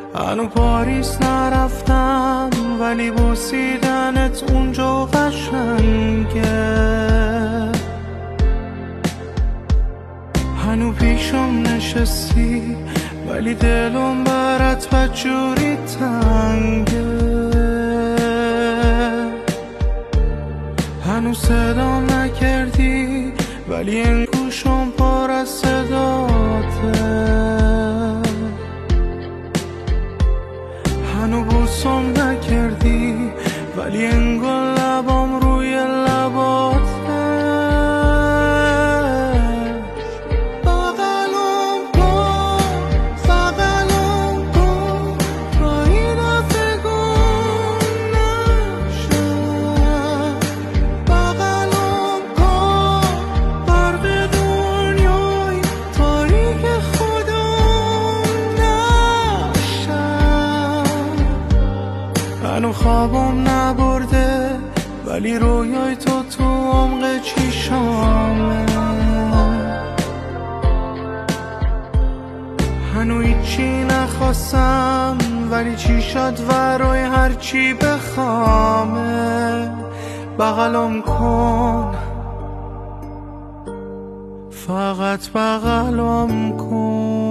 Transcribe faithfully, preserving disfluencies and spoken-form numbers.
هنو پاریس نرفتم ولی بوسیدنت اونجا قشنگه. هنو پیشم نشستی ولی دلم برات بدجوری تنگه. هنو صدا نکردی ولی این گوشم پر از صداته. هنو بوسم نکردی ولی انگار لبام روی لباته. بغلم کن بغلم کن تا این دفعه گم نشم. بغلم کن برق دنیای تاریک خودم نشم. هنو خوابم نبرده ولی رویای تو تو عمق چشامه. هنو هیچی نخواستم ولی چی شد ورای هرچی بخوامه. بغلم کن فقط بغلم کن.